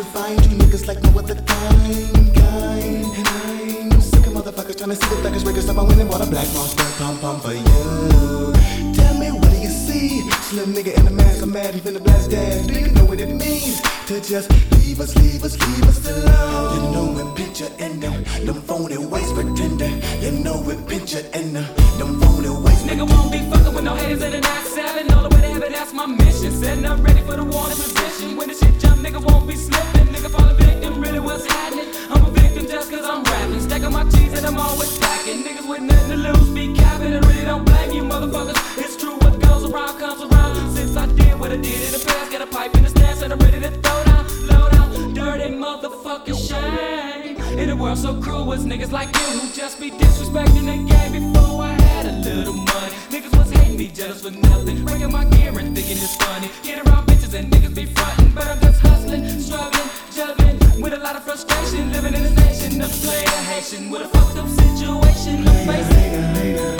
find you niggas like no other kind. And I'm sick of motherfuckers trying to see the thuggers breakers up. I went and bought a black monster pom-pom for you. Tell me, what do you see? Slim nigga in the mask, I'm mad, he finna blast dad. Do you know what it means to just leave us alone? You know it, picture in them phony ways pretender. You know it, picture in them phony ways. Nigga won't be fucking with no haters in the 9-7. All the way to heaven, that's my mission. Setting up ready for the wanted position. When the shit jump, nigga won't be slipping. Nigga fall a victim, really what's happening? I'm a victim just cause I'm rapping. Stacking my cheese and I'm always stacking. Niggas with nothing to lose be capping. I really don't blame you motherfuckers. It's true, what goes around comes around. Since I did what I did in the past, got a pipe in the stance and I'm ready to throw down, low down, dirty motherfucking shame. In a world so cruel, was niggas like you who just be disrespecting the game before I had a little money. Niggas was hating me, jealous for nothing, breaking my gear and thinking it's funny. Get around bitches and niggas be frontin', but I'm just hustling, struggling, juggling with a lot of frustration, living in this nation of player Haitian with a fucked up situation to face it.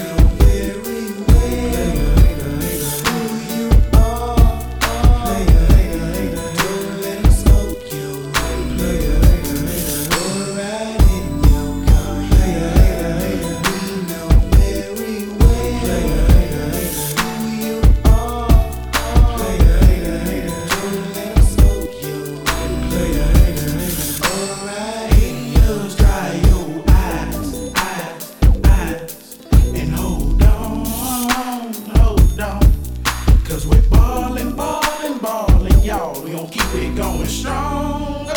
We gon' keep it going strong.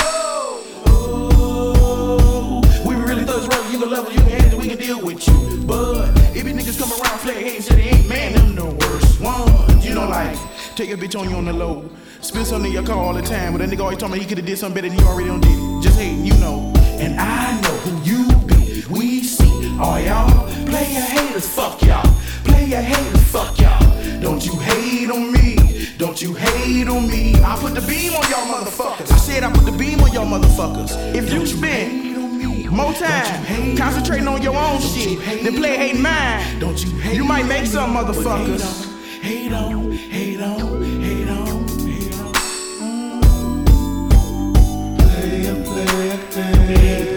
Oh, we really thugs rough. You gon' love it, you can hate it, we can deal with you. But if you niggas come around, flat hating, say they ain't man, them the worst ones. You know, like, take a bitch on you on the low. Spill something in your car all the time, but that nigga always told me he could've did something better than he already done did it. Just hating, you know. And I know who you be. We see all y'all player haters, fuck y'all. Player haters, fuck y'all. Don't you hate on me. Don't you hate on me. I put the beam on y'all motherfuckers. I said I put the beam on y'all motherfuckers. If you spend more time concentrating on your own shit than play hating mine, don't you might make some motherfuckers. Hate on, hate on, hate on, hate on. Player, player, player.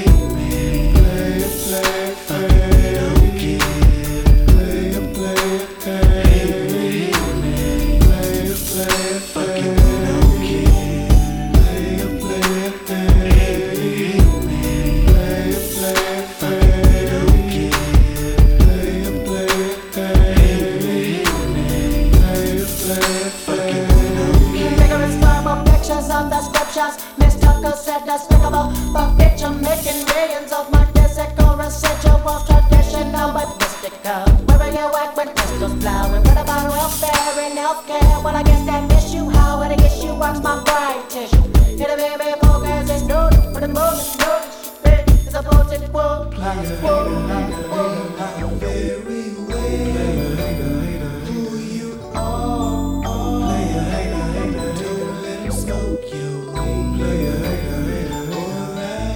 Miss Tucker said despicable, but bitch, I'm making millions of my physical residual traditional but mystical. Where are you at when pistols plowing? What about welfare and healthcare? Well, I guess that miss you, how would I guess you watch my brain tissue? Hit a baby poke as it's noted, for the moment notice. It's a potent world,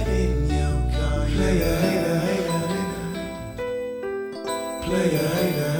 Player, hater.